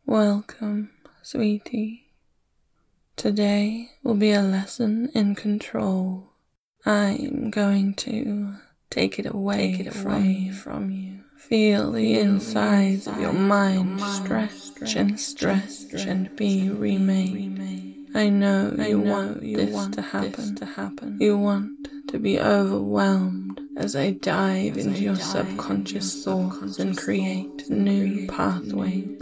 Welcome, sweetie. Today will be a lesson in control. I'm going to take it away from you. Feel the insides of your mind stretch and be remade. I know you want this to happen. You want to be overwhelmed as I dive into your subconscious thoughts and create new pathways,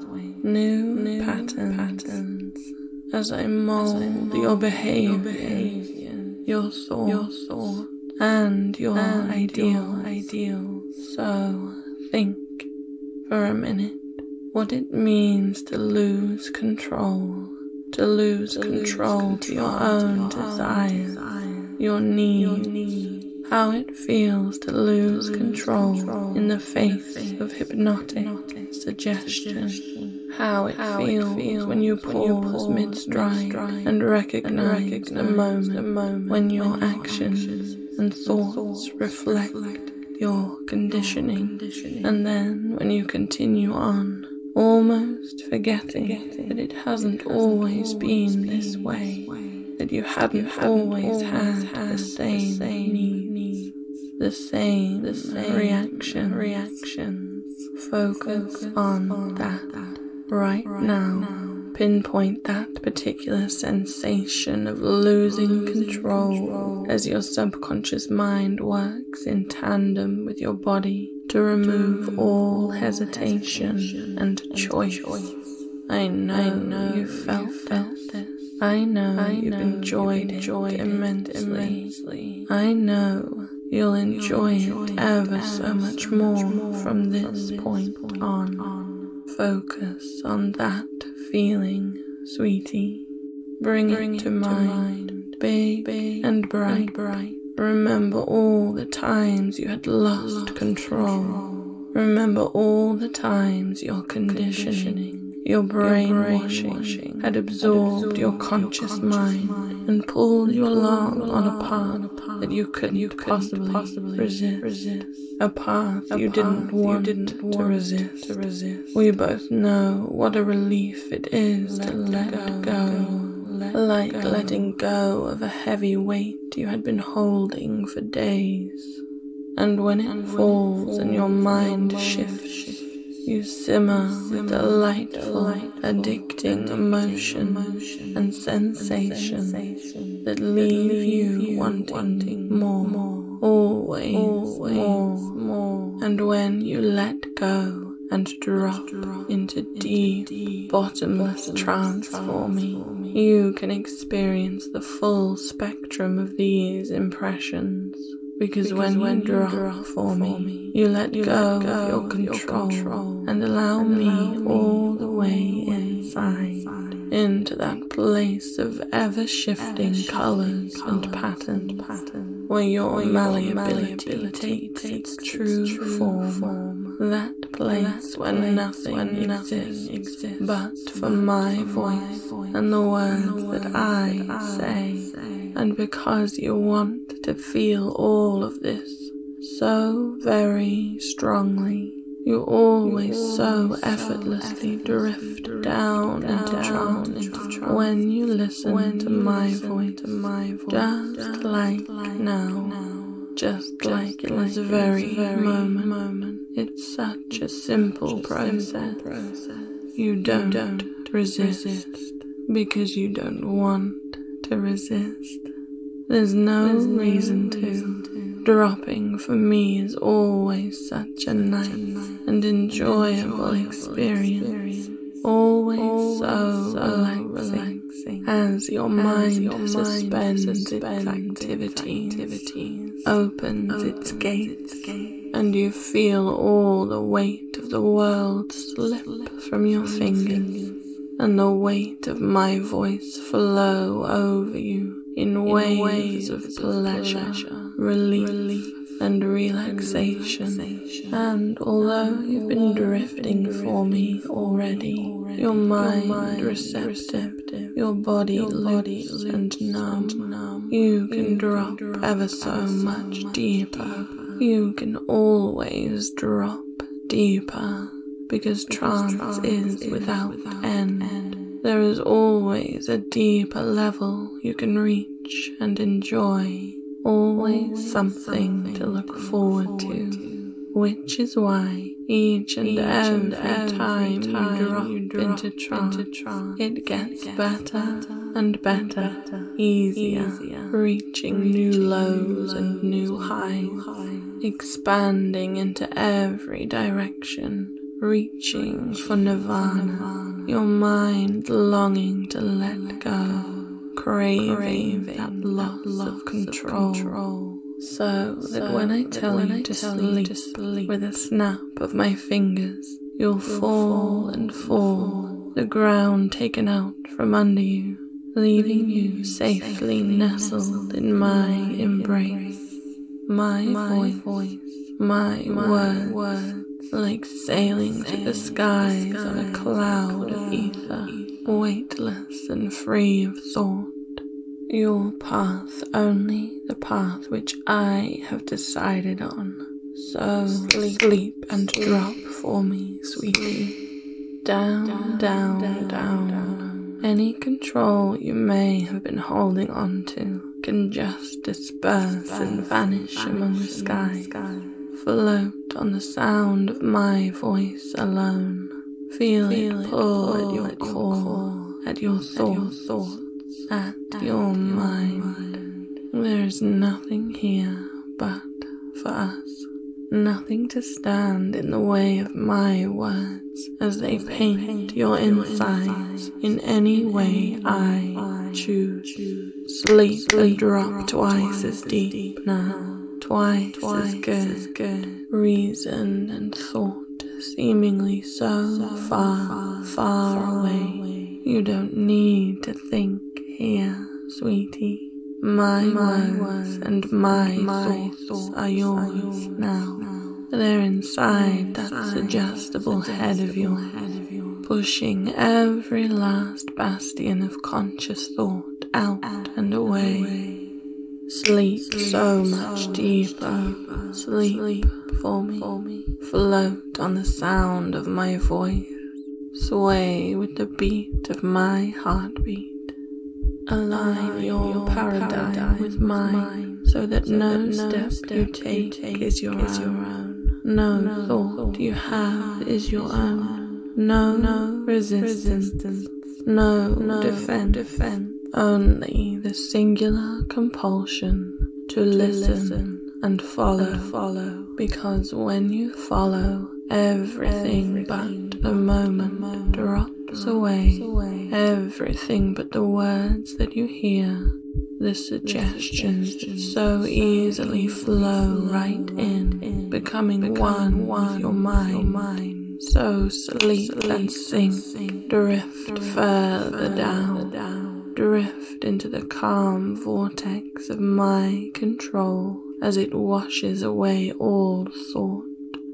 new patterns, as I mold your behavior, your thoughts, and your ideals. So think for a minute what it means to lose control. To lose control to your own desires, your needs, how it feels to lose control in the face of hypnotic suggestion, how it feels when you pause mid-stride and recognize the moment when your actions and thoughts reflect your conditioning, and then when you continue on, almost forgetting that it hasn't always been this way, that you hadn't always had the same needs, the same reactions. Focus on that right now. Pinpoint that particular sensation of losing control as your subconscious mind works in tandem with your body to remove all hesitation and choice. I know you felt this. I know you've enjoyed it immensely. I know you'll enjoy it ever so much more from this point on. Focus on that feeling, sweetie. Bring it to mind, big and bright. Remember all the times you had lost control. Remember all the times your conditioning, your brainwashing had absorbed your conscious mind and pulled you along on a path that you couldn't possibly resist. A path you didn't want to resist. We both know what a relief it is to let go. Like letting go of a heavy weight you had been holding for days. And when it falls and your mind shifts, you simmer with delightful, addicting emotion and sensation that leave you wanting more, always more. And when you let go and drop into deep, bottomless trance for me, you can experience the full spectrum of these impressions. Because when you drop for me, you let go of your control and allow me all the way inside, into that place of ever-shifting colors and patterns, where your malleability takes its true form. That place where nothing exists but for my voice and the words that I say. And because you want to feel all of this so very strongly, you always so effortlessly drift down into trance when you listen to my voice, just like now, just like in this very moment. It's such a simple process. You don't resist because you don't want to resist. There's no reason to. Dropping for me is always such a nice and enjoyable experience. Always so relaxing as your mind suspends its activity, opens its gates, and you feel all the weight of the world slip from your fingers, and the weight of my voice flow over you in waves of pleasure, relief, and relaxation. And although you've been drifting for me already, your mind receptive, your body loose and numb, you can drop ever so much deeper. You can always drop deeper, because trance is without end. There is always a deeper level you can reach and enjoy, always something to look forward to, which is why each and every time you drop into trance, it gets better and better, easier, reaching new lows and new highs, expanding into every direction, reaching for nirvana, your mind longing to let go, craving that loss of control. So that when I tell you to sleep with a snap of my fingers, you'll fall and fall, the ground taken out from under you, leaving you safely nestled in my embrace. My voice, my words, like sailing through the skies on a cloud of ether, weightless and free of thought. Your path only the path which I have decided on. So sleep and drop for me, sweetie. Down, down, down. Any control you may have been holding on to can just disperse and vanish among the sky. Float on the sound of my voice alone. Feel it pull at your core, at your thoughts, at your mind. There is nothing here but for us. Nothing to stand in the way of my words as they paint your insides in any way I choose. Sleep and drop twice as deep now, twice as good. Reason and thought seemingly so far, far away. You don't need to think here, sweetie. My words and my thoughts are yours now. They're inside that suggestible head of yours, pushing every last bastion of conscious thought out and away. Sleep so much deeper. Sleep for me. Float on the sound of my voice. Sway with the beat of my heartbeat. Align your paradigm with mine, so that no step you take is your own. No thought you have is your own. No resistance, no defense. Only the singular compulsion to listen and follow. Because when you follow, everything but the moment drops away. Everything but the words that you hear, the suggestions that so easily flow right in, becoming one with your mind. So sleep and sink, drift further down, drift into the calm vortex of my control as it washes away all thought,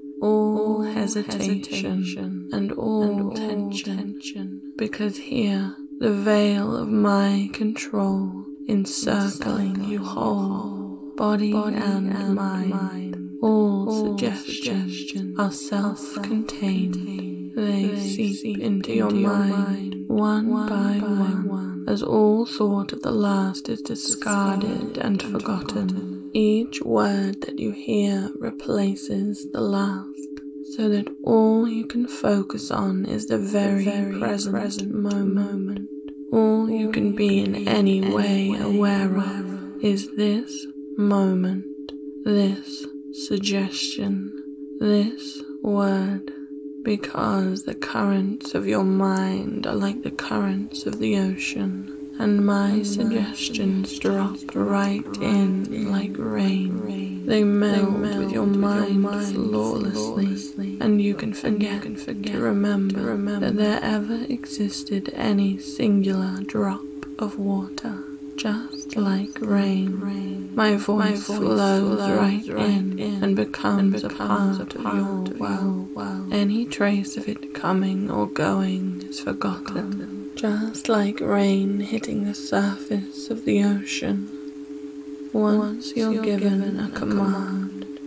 all hesitation and all tension, because here the veil of my control encircling you whole, body and mind. All suggestions are self-contained. They seep into your mind one by one, as all thought of the last is discarded and forgotten. Each word that you hear replaces the last, so that all you can focus on is the very present moment. All you can be in any way aware of is this moment, this suggestion, this word, because the currents of your mind are like the currents of the ocean, and my suggestions drop right in like rain. They meld with your mind flawlessly, and you can forget to remember that there ever existed any singular drop of water. Just like rain, my voice flows right in and becomes a part of your world. Any trace of it coming or going is forgotten. Just like rain hitting the surface of the ocean. Once you're given a command,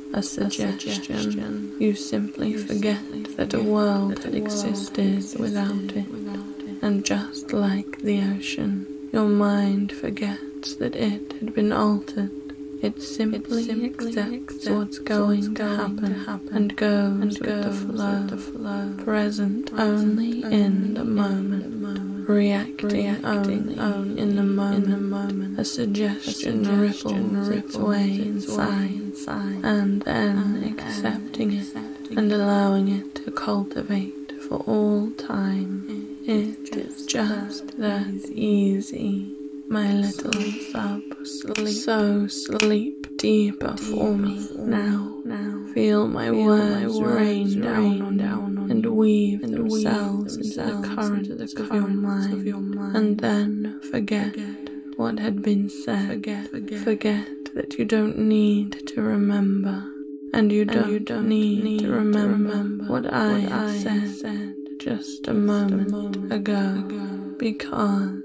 a suggestion. You simply forget that a world had existed without it, and just like the ocean, your mind forgets that it had been altered. It simply accepts what's going to happen and goes with the flow, present only in the moment, reacting only in the moment. A suggestion ripples its way inside, and then accepting it and allowing it to cultivate for all time. It is just that easy. My little sub, so sleep deeper for me now. Feel my words rain down on and weave themselves into the currents of your mind, and then forget what had been said. Forget that you don't need to remember, and you don't need to remember what I had said just a moment ago, because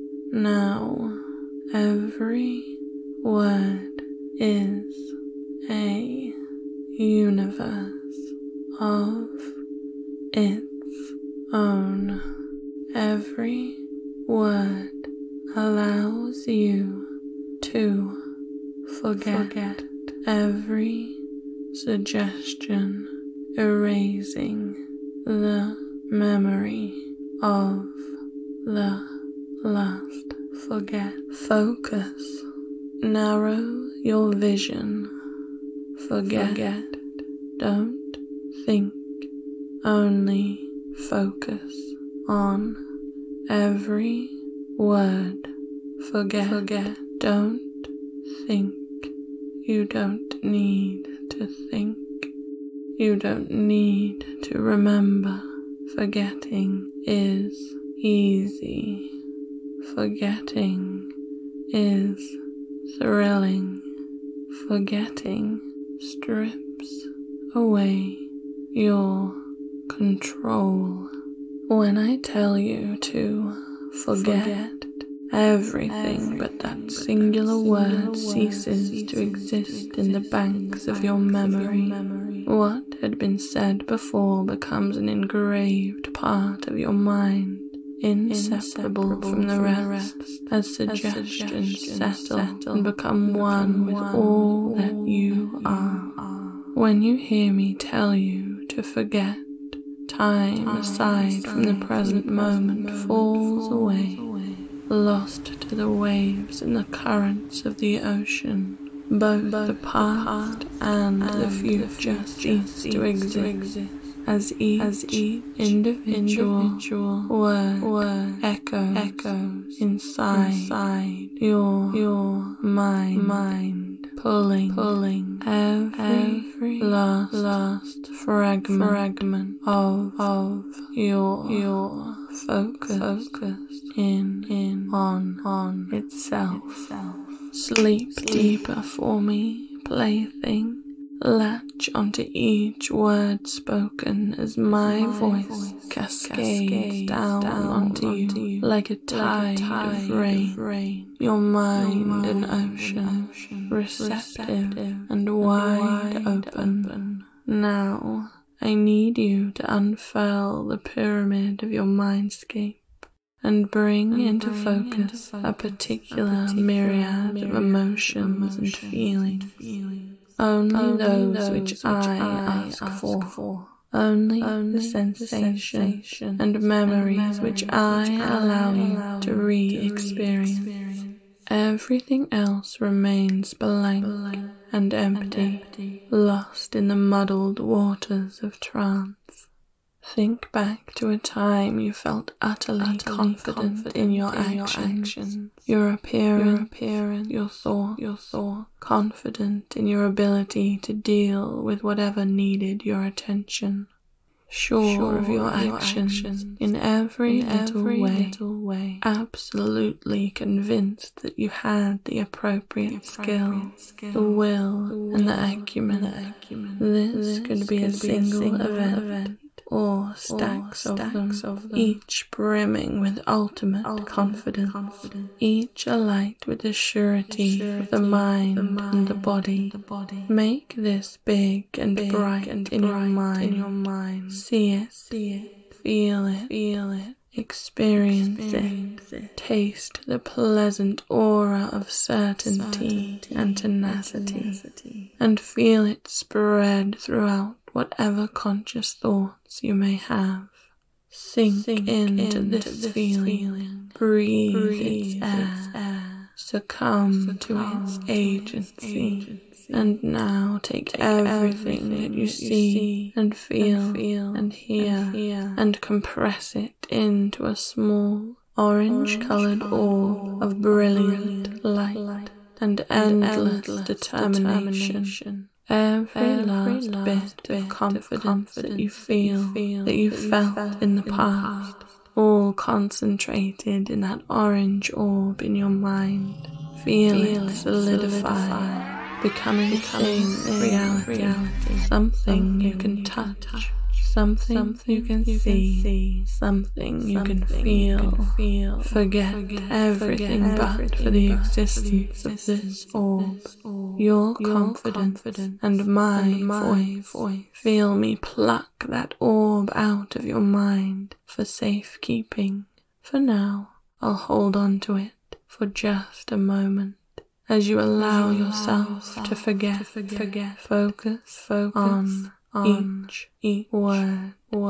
now every word is a universe of its own. Every word allows you to forget. Every suggestion erasing the memory of the last. Forget. Focus. Narrow your vision. Forget. Don't think. Only focus on every word. Forget. Don't think. You don't need to think. You don't need to remember. Forgetting is easy. Forgetting is thrilling. Forgetting strips away your control. When I tell you to forget, everything but that singular word ceases to exist in the banks of your memory. What had been said before becomes an engraved part of your mind, inseparable from the rest, as suggestions settle and become one with all that you are. When you hear me tell you to forget, time aside from the present moment falls away, lost to the waves and the currents of the ocean. Both the past and the future cease to exist, as each individual word echoes inside your mind, pulling every last fragment of your focus in on itself. Sleep deeper for me, plaything. Latch onto each word spoken as my voice cascades down onto you like a tide of rain. Your mind an ocean, receptive and wide open. Now I need you to unfurl the pyramid of your mindscape and bring into focus a particular myriad of emotions and feelings. Only those which I ask for. Only the sensation and memories which I allow you to re-experience. Everything else remains blank and empty, lost in the muddled waters of trance. Think back to a time you felt utterly confident in your actions, your appearance, your thought, confident in your ability to deal with whatever needed your attention, sure of your actions in every little way, absolutely convinced that you had the appropriate skill, the will, and the acumen. This could be a single event, or stacks of them, each brimming with ultimate confidence, each alight with the surety of the mind and the body. Make this big and bright in your mind. See it, feel it, experience it, taste the pleasant aura of certainty and tenacity, and feel it spread throughout whatever conscious thoughts you may have. Sink into this feeling, breathe its air, succumb to its agency. And now take everything that you see and feel and hear and compress it into a small orange-colored orb of brilliant light and endless determination. Every last bit of confidence that you feel, that you felt in the past, all concentrated in that orange orb in your mind. Feel it solidify, becoming reality, something you can touch, something you can see, something you can feel. Forget everything but for the existence of this orb. Your confidence and my voice. Feel me pluck that orb out of your mind for safekeeping. For now, I'll hold on to it for just a moment. As you allow yourself to forget, focus on each word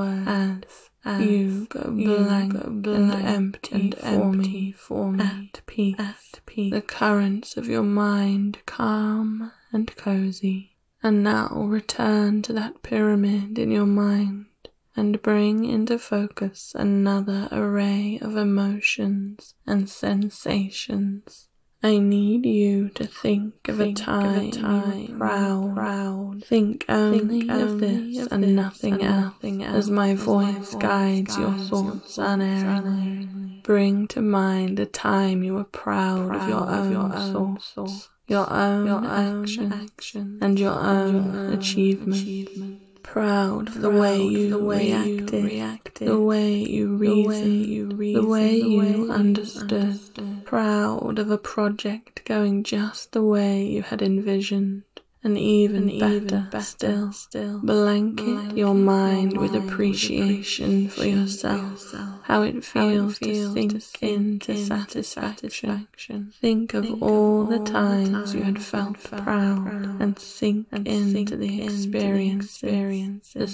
as you go blank and empty for me, at peace, the currents of your mind calm and cozy. And now return to that pyramid in your mind and bring into focus another array of emotions and sensations. I need you to think of a time you were proud. Think only of this and nothing else, as my voice guides your thoughts unerringly. Bring to mind a time you were proud of your own thoughts, your own action, and your own achievement. Proud of the way you reacted, the way you reasoned, the way you understood. Proud of a project going just the way you had envisioned. And even better still, blanket your mind with appreciation for yourself, how it feels to sink into satisfaction. Think of all the times you had felt proud and sink into the experience, the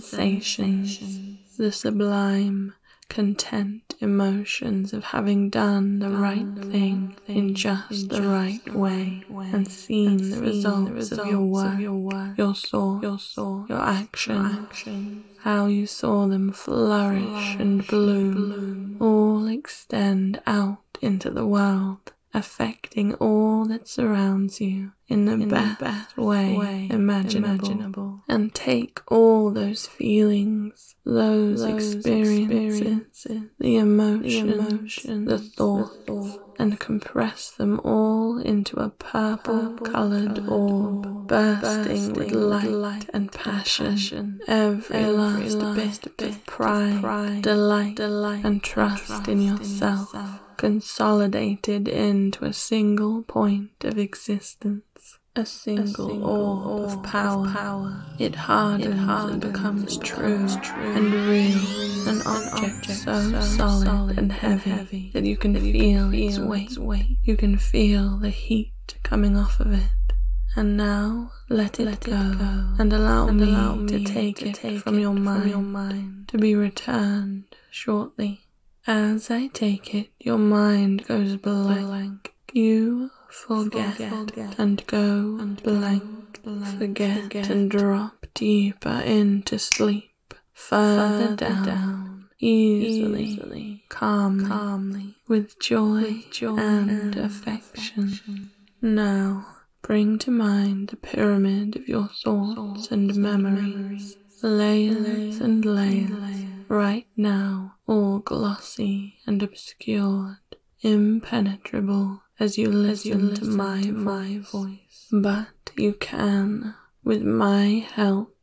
sensations, the sublime, content emotions of having done the right thing in just the right way and seen the results of your work, your thoughts, your action, how you saw them flourish and bloom, all extend out into the world, affecting all that surrounds you in the best way imaginable. And take all those feelings, those experiences, the emotions, the thoughts, and compress them all into a purple-colored orb, bursting with light and passion. Every last bit of pride, delight, and trust in yourself, consolidated into a single point of existence. A single orb of power. It hardens and becomes true and real, an object so solid and heavy that you can feel its weight. You can feel the heat coming off of it. And now let it go and allow me to take it from your mind to be returned shortly. As I take it, your mind goes blank. You forget and go blank. Forget and drop deeper into sleep. Further down, easily, calmly, with joy and affection. Now, bring to mind the pyramid of your thoughts and memories. Layers and layers. Right now, all glossy and obscured, impenetrable as you listen to my voice. But you can, with my help,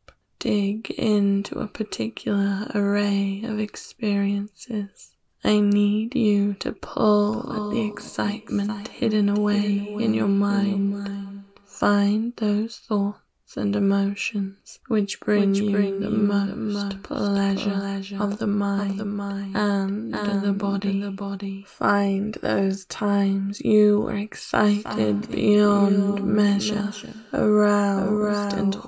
dig into a particular array of experiences. I need you to pull at the excitement hidden away in your mind. Find those thoughts and emotions which bring you the most pleasure of the mind and the body. Find those times you were excited beyond measure, aroused and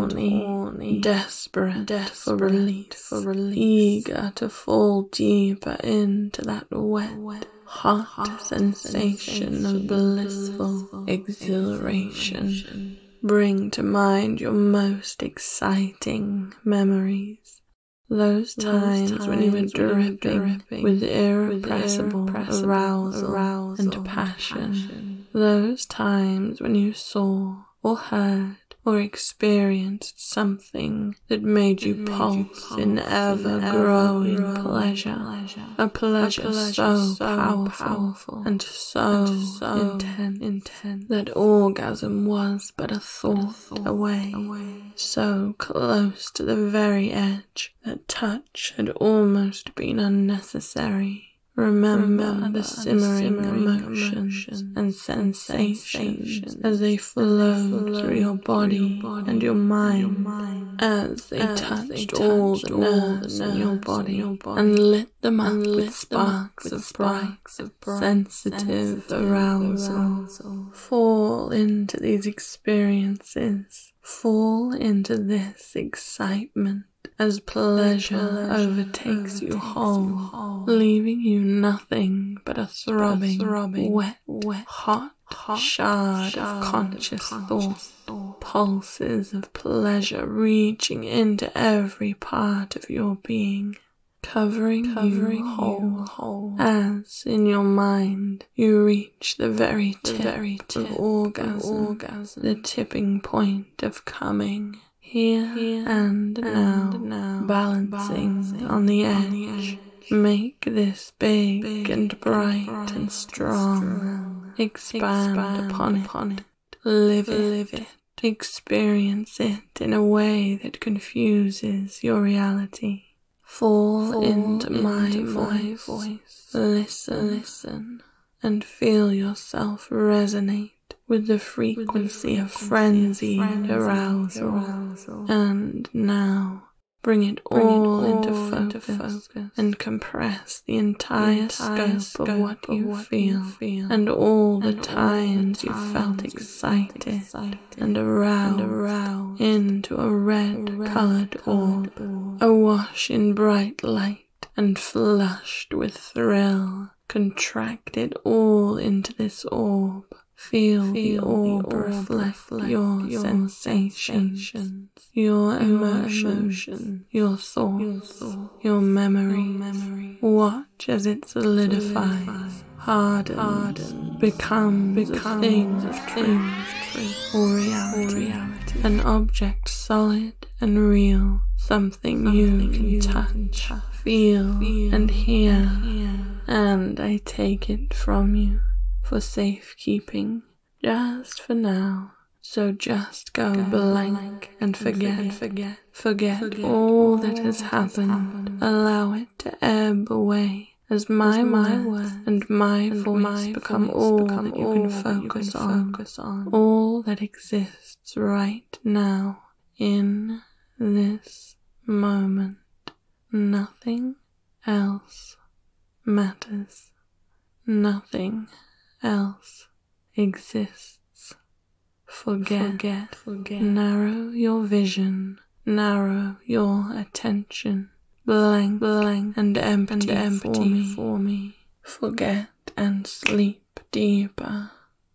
horny, desperate for release, eager to fall deeper into that wet, hot sensation of blissful exhilaration. Bring to mind your most exciting memories. Those times when you were dripping with irrepressible arousal and passion. Those times when you saw or heard or experienced something that made you pulse in ever-growing pleasure. A pleasure so powerful and so intense that orgasm was but a thought away, so close to the very edge that touch had almost been unnecessary. Remember the simmering emotions and sensations as they flowed through your body and your mind, as they touched all the nerves in your body and lit them up with sparks of bright, sensitive arousal. Fall into these experiences. Fall into this excitement as pleasure overtakes you whole, leaving you nothing but a throbbing, wet, hot shard of conscious thought, pulses of pleasure reaching into every part of your being, covering you whole, as in your mind you reach the very tip of orgasm, the tipping point of coming. Here and now, balancing on the edge. Make this big and bright and strong. Expand upon it. Live it. Experience it in a way that confuses your reality. Fall into my voice. Listen, and feel yourself resonate with the frequency of frenzied arousal. And now, bring it all into focus and compress the entire scope of what you feel and all the times you felt excited and aroused into a red-colored orb, awash in bright light and flushed with thrill. Contract it all into this orb. Feel the orb reflect your sensations, your emotion, your thoughts, your memory. Watch as it solidifies, hardens, becomes a thing of truth or reality, an object solid and real, something you can touch, feel, and hear, and I take it from you for safekeeping, just for now. So just go blank and forget all that has happened. Allow it to ebb away as my words and my voice become all that you can focus on, all that exists right now in this moment. Nothing else matters. Nothing else exists. Forget. Narrow your vision, narrow your attention. Blank and empty for me. Forget and sleep deeper.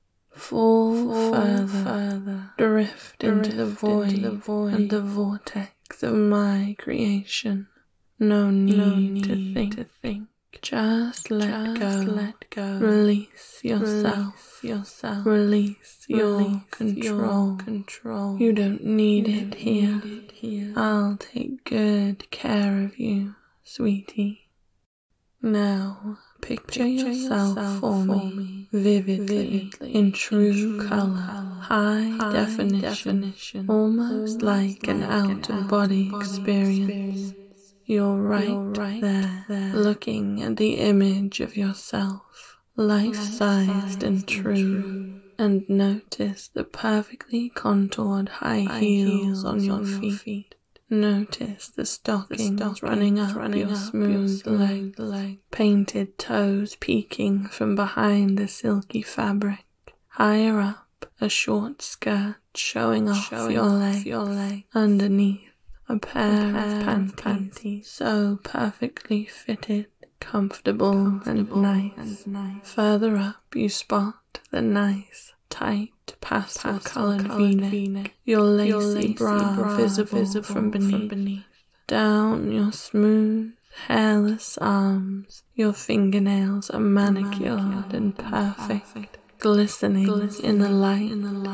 Fall further. Drift into the void and the vortex of my creation. No need to think. Just let go. Release yourself. Release your control. You don't need it here. I'll take good care of you, sweetie. Now, picture yourself for me, vividly, in true color, high definition, almost like an out-of-body experience. You're right there, looking at the image of yourself, life-sized and true, and notice the perfectly contoured high heels on your feet. Notice the stockings running up your smooth leg, painted toes peeking from behind the silky fabric. Higher up, a short skirt showing off your leg. Underneath, a pair of panties so perfectly fitted, comfortable and nice. Further up, you spot the nice, tight, pastel-colored V-neck, your lacy bra visible from beneath. Down your smooth, hairless arms, your fingernails are manicured and perfect, glistening in the light.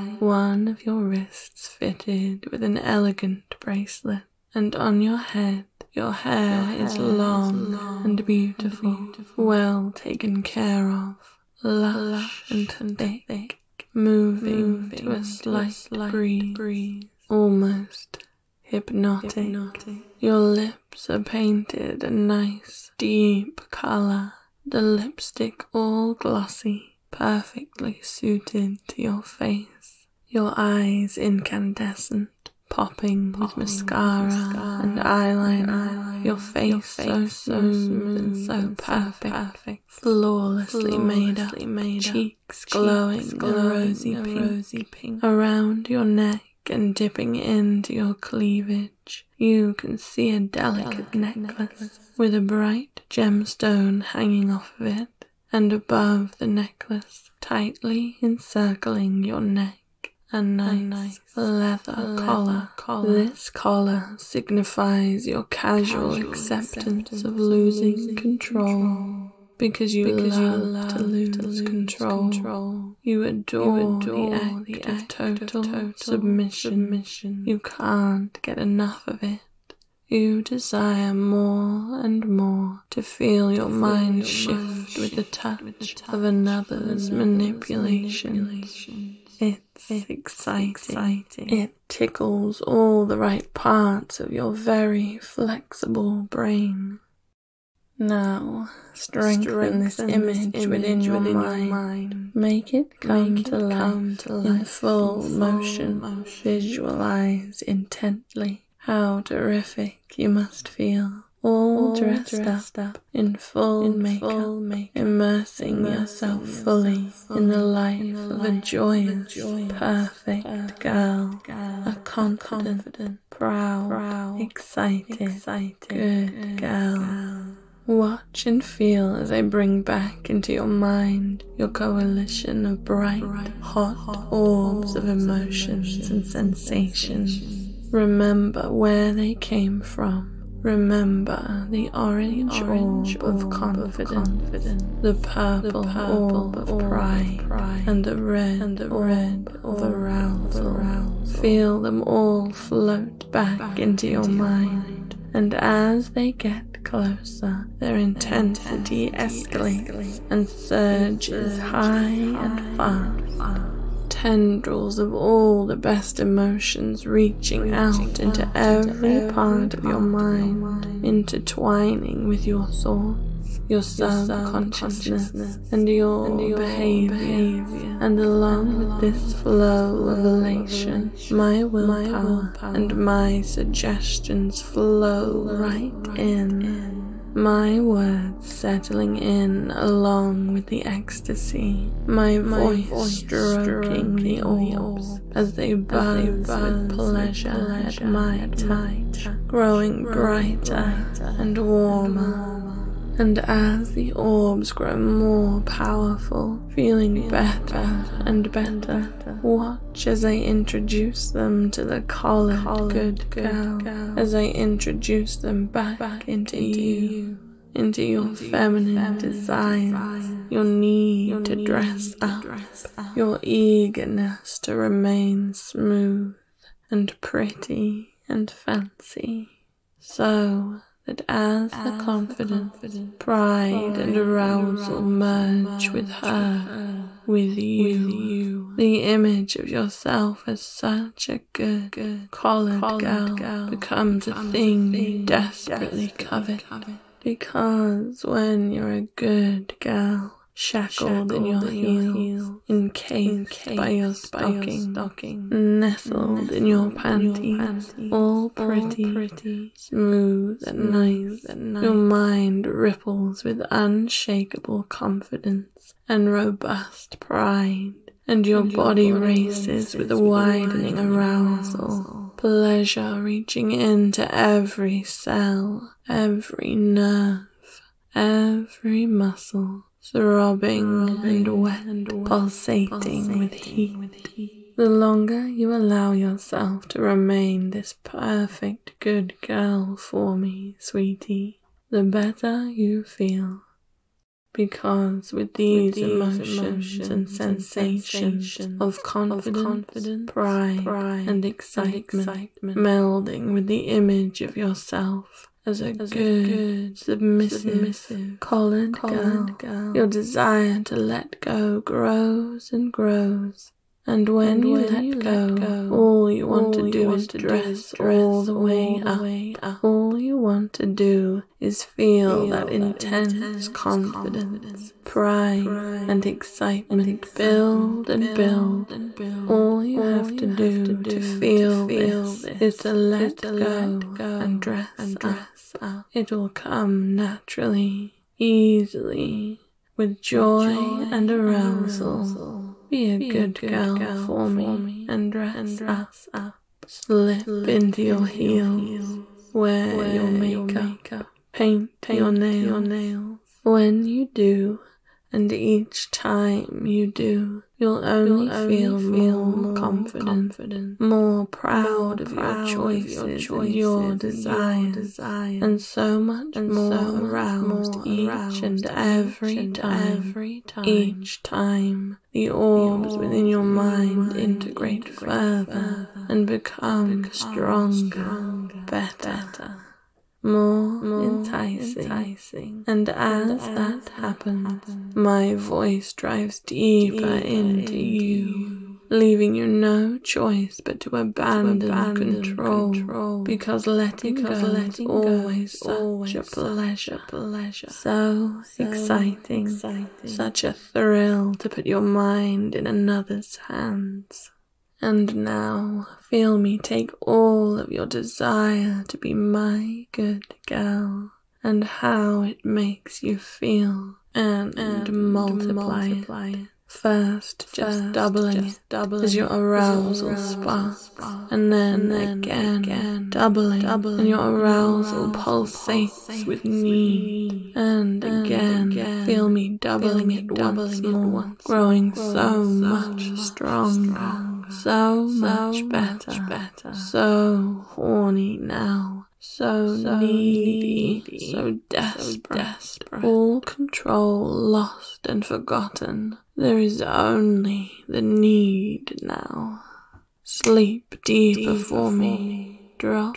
One of your wrists fitted with an elegant bracelet, and on your head, your hair is long and beautiful, well taken care of, lush and thick, moving to a slight breeze, almost hypnotic. Your lips are painted a nice, deep color, the lipstick all glossy, perfectly suited to your face. Your eyes incandescent, popping with mascara and eyeliner, your face so smooth and so perfect, flawlessly made up, cheeks glowing rosy pink. Around your neck and dipping into your cleavage, you can see a delicate necklace with a bright gemstone hanging off of it, and above the necklace, tightly encircling your neck, a nice leather collar. This collar signifies your casual acceptance of losing control, because you love to lose control. You adore the act of total submission. You can't get enough of it. You desire more and more to feel your mind shift with the touch of another's manipulation. It's exciting. It tickles all the right parts of your very flexible brain. Now, strengthen this image within your mind. Make it come to life in full motion. Visualize intently how terrific you must feel. All dressed up in full makeup, immersing yourself fully in the life of a joyous, perfect girl, a confident, proud, excited, good girl. Watch and feel as I bring back into your mind your coalition of bright, hot orbs of emotions and sensations. Remember where they came from. Remember the orange orb of confidence, the purple orb of pride, and the red orb of arousal. Feel them all float back into your mind, and as they get closer, their intensity escalates and surges high and fast. Tendrils of all the best emotions reaching out into every part of your mind, intertwining with your thoughts, your subconsciousness, and your behavior. And along with this flow of elation, my willpower and my suggestions flow right in. My words settling in along with the ecstasy, my voice stroking the orbs as they buzz with pleasure at my touch, growing brighter and warmer. And as the orbs grow more powerful, feeling better and better, watch as I introduce them to the collared good girl, as I introduce them back into you, into your feminine desires, your need to dress up, your eagerness to remain smooth and pretty and fancy. So that as the confidence, pride and arousal merge with her, with you. The image of yourself as such a good, collared girl becomes a thing you desperately covet. Because when you're a good girl, shackled in your heels, encased by your stocking, nestled in your panties, all pretty, smooth and nice, your mind ripples with unshakable confidence and robust pride, and your body races with a widening arousal, pleasure reaching into every cell, every nerve, every muscle, throbbing and wet and pulsating with heat. The longer you allow yourself to remain this perfect good girl for me, sweetie, the better you feel. Because with these emotions and sensations of confidence, pride, and excitement melding with the image of yourself as a good, submissive, collared girl, your desire to let go grows and grows. And when you let go, all you want to do is dress all the way up. All you want to do is feel that intense confidence, pride, and excitement build and build. All you have to do to feel this is to let go and dress up. It will come naturally, easily, with joy and arousal. Be a good girl for me and dress up. Slip into your heels, wear your makeup, paint your nails. When you do, and each time you do, you'll only feel more confident, more proud of your choices and your desires, and so much more aroused each and every time. Each time the orbs within your mind integrate further and become stronger, better, more enticing. And as that happens, my voice drives deeper into you, leaving you no choice but to abandon control, because letting go is always such a pleasure, so exciting, such a thrill to put your mind in another's hands. And now, feel me take all of your desire to be my good girl, and how it makes you feel, and multiply it. First, just doubling it as your arousal sparks, and then again doubling, and your arousal pulsates with need, and again feel me doubling it once more, growing so much stronger, so much better, so horny now, so needy, so desperate, all control lost and forgotten. There is only the need now. Sleep deeper for me. Drop.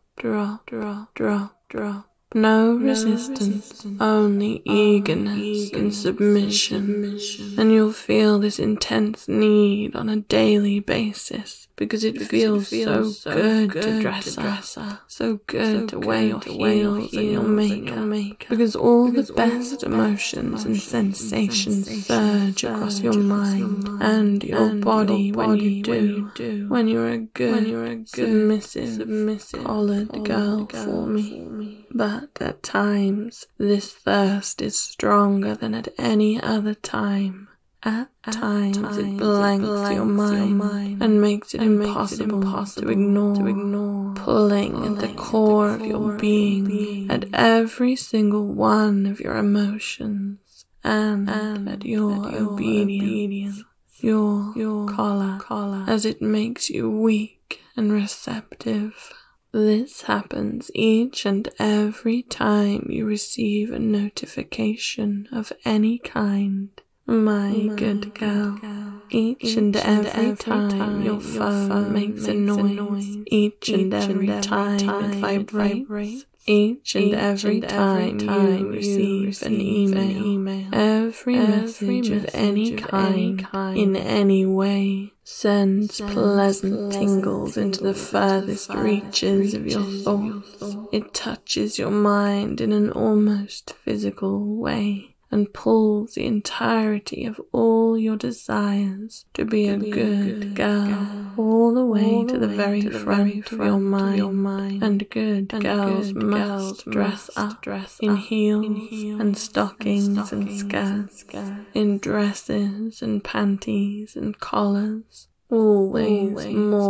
No resistance, only eagerness and submission. And you'll feel this intense need on a daily basis, because it feels so good to dress up, so good to wear your heels and your makeup, because all the best emotions and sensations surge across your mind and your body when you do, when you're a good, submissive, collared girl for me. But at times, this thirst is stronger than at any other time. At times, it blanks your mind and makes it impossible to ignore, pulling at the core of your being, at every single one of your emotions, and at your obedience, your collar, as it makes you weak and receptive. This happens each and every time you receive a notification of any kind, my good girl. Each and every time your phone makes a noise, each and every time it vibrates, Each and every time you receive an email, every message of any kind, in any way, sends pleasant tingles into the furthest reaches of your thoughts. It touches your mind in an almost physical way, and pulls the entirety of all your desires to be a good girl all the way to the very front of your mind. And good girls must dress up in heels and stockings and skirts, in dresses and panties and collars. Always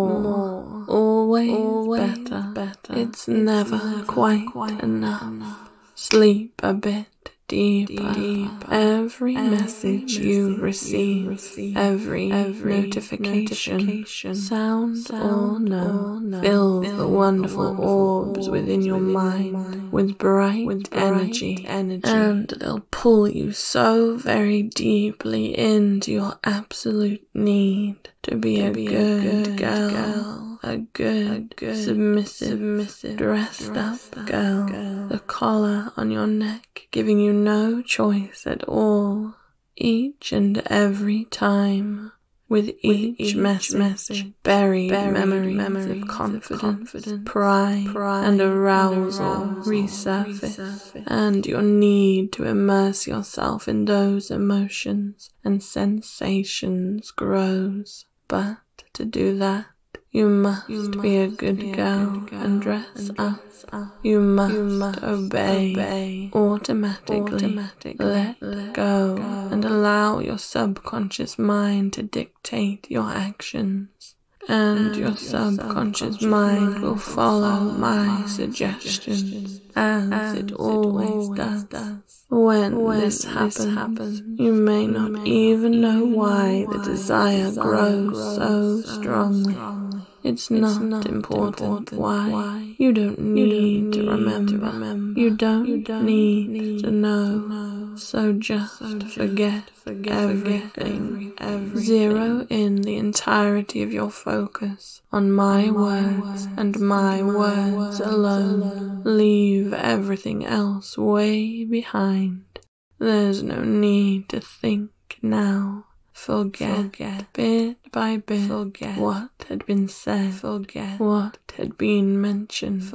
more, always better. It's never quite enough. Sleep a bit deeper. Every message you receive, every notification, sound or no, fill the wonderful orbs within your mind with bright energy, and they'll pull you so very deeply into your absolute need to be a good girl, a good, submissive, dressed up girl, the collar on your neck giving you no choice at all. Each and every time, with each message, buried memories of confidence, pride, and arousal resurface, and your need to immerse yourself in those emotions and sensations grows. But to do that, you must be a good girl and dress up. You must obey automatically. Let go and allow your subconscious mind to dictate your actions. And your subconscious mind will follow my suggestions, as it always does. When this happens, you may not even know why the desire grows so strongly. It's not important why. You don't need to remember. You don't need to know. So just forget everything. Zero in the entirety of your focus on my words and my words alone. Leave everything else way behind. There's no need to think now. Forget bit by bit what had been said, what had been mentioned.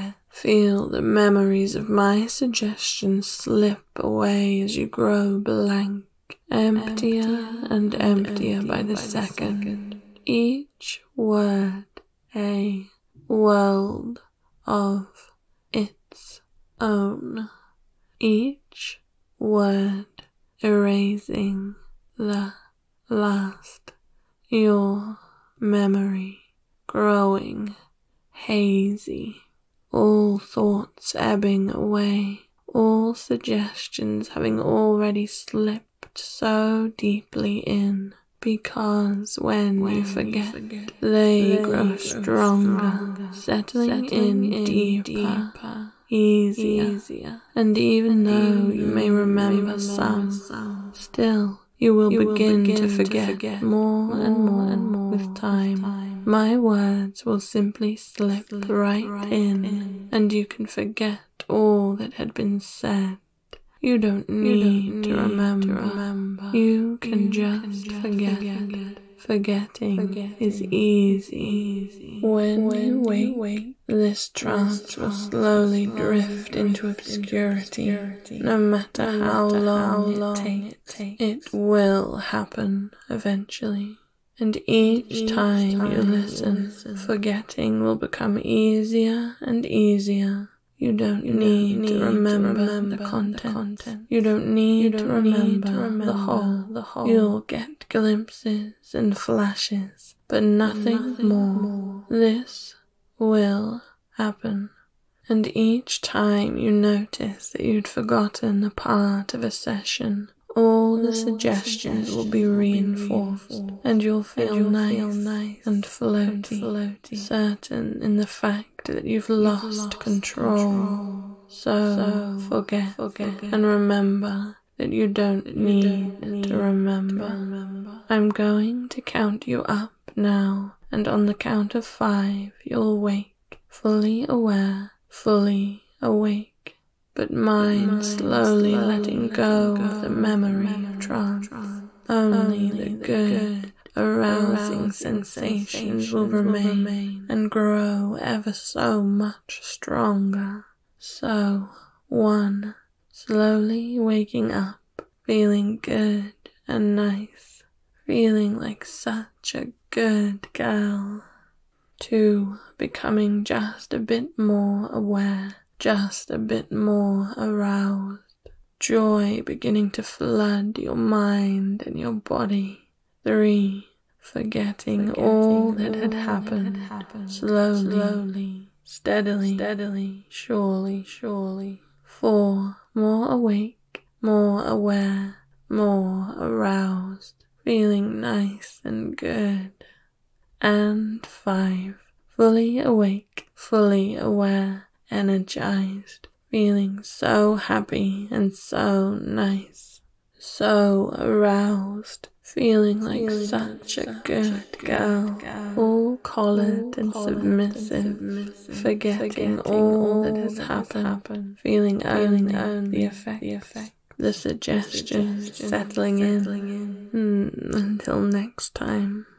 Feel the memories of my suggestions slip away as you grow blank, emptier and emptier by the second. Each word a world of its own. Each word erasing the last, your memory growing hazy, all thoughts ebbing away, all suggestions having already slipped so deeply in, because when you forget, they grow stronger, settling in deeper, easier, and even though you may remember some, still you will begin to forget more and more with time. My words will simply slip right in, and you can forget all that had been said. You don't need to remember. You can just forget. Forgetting is easy. When you wake, this trance will slowly drift into obscurity. No matter how long it takes, it will happen eventually. And each time you listen, forgetting will become easier and easier. You don't need to remember the content. You don't need to remember the whole. You'll get glimpses and flashes, but nothing more. This will happen. And each time you notice that you'd forgotten a part of a session, all the suggestions will be reinforced, and you'll feel nice and floaty, certain in the fact that you've lost control. So forget and remember that you don't need to remember. I'm going to count you up now, and on the count of 5 you'll wake, fully aware, fully awake, but mind slowly letting go of the memory of trance. Only the good, arousing sensations will remain and grow ever so much stronger. So, 1. Slowly waking up, feeling good and nice, feeling like such a good girl. 2. Becoming just a bit more aware, just a bit more aroused. Joy beginning to flood your mind and your body. 3. Forgetting all that had happened, slowly, steadily, surely. 4. More awake, more aware, more aroused, feeling nice and good. And 5. Fully awake, fully aware, energized, feeling so happy and so nice, so aroused, feeling like such a good girl, all collared and submissive, forgetting all that has happened, feeling only the effect, the suggestions settling in. Until next time.